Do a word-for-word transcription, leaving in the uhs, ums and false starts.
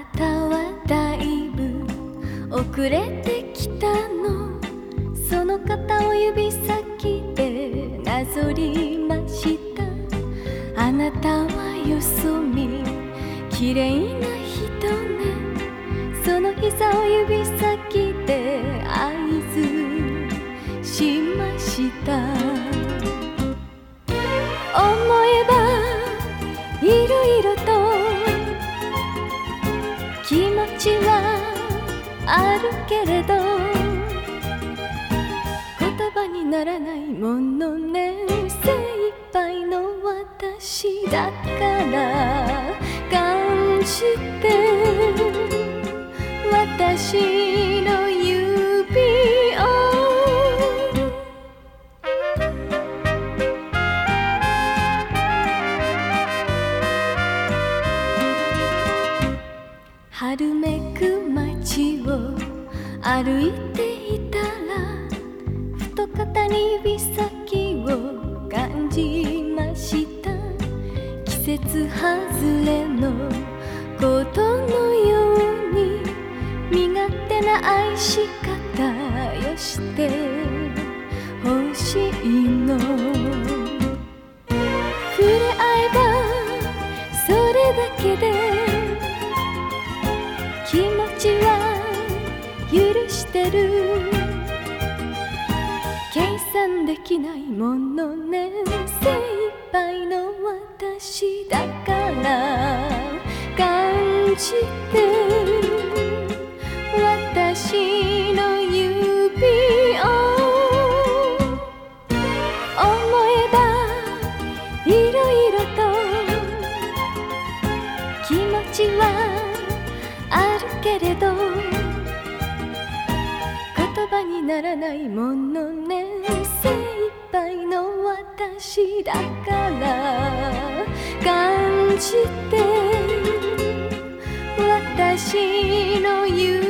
たはだいぶ遅れてきたの。その肩を指先でなぞりました。あなたはよそ見綺麗な人ね。その膝を指先で合図しました。思えばいろいろと気持ちはあるけれど言葉にならないものね。精一杯の私だから感じて私の指を春めく街を歩いていたらふと肩に指先を感じました。季節外れのことのように身勝手な愛し方よしてほしいの。触れ合えばそれだけで気持ちは許してる。計算できないものね。精一杯の私だから感じて私の指を思えばいろいろと気持ちはあるけれど言葉にならないものね。精一杯の私だから感じて私の指